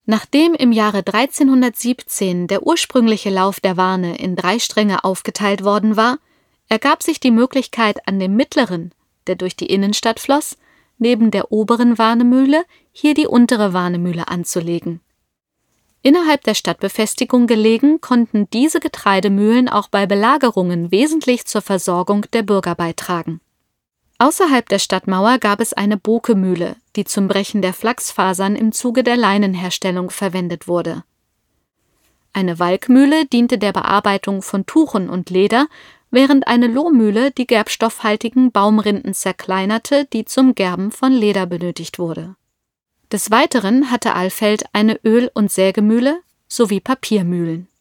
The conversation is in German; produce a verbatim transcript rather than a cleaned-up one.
Nachdem im Jahre dreizehnhundertsiebzehn der ursprüngliche Lauf der Warne in drei Stränge aufgeteilt worden war, ergab sich die Möglichkeit, an dem mittleren, der durch die Innenstadt floss, neben der oberen Warnemühle hier die untere Warnemühle anzulegen. Innerhalb der Stadtbefestigung gelegen, konnten diese Getreidemühlen auch bei Belagerungen wesentlich zur Versorgung der Bürger beitragen. Außerhalb der Stadtmauer gab es eine Bokemühle, die zum Brechen der Flachsfasern im Zuge der Leinenherstellung verwendet wurde. Eine Walkmühle diente der Bearbeitung von Tuchen und Leder, während eine Lohmühle die gerbstoffhaltigen Baumrinden zerkleinerte, die zum Gerben von Leder benötigt wurde. Des Weiteren hatte Alfeld eine Öl- und Sägemühle sowie Papiermühlen.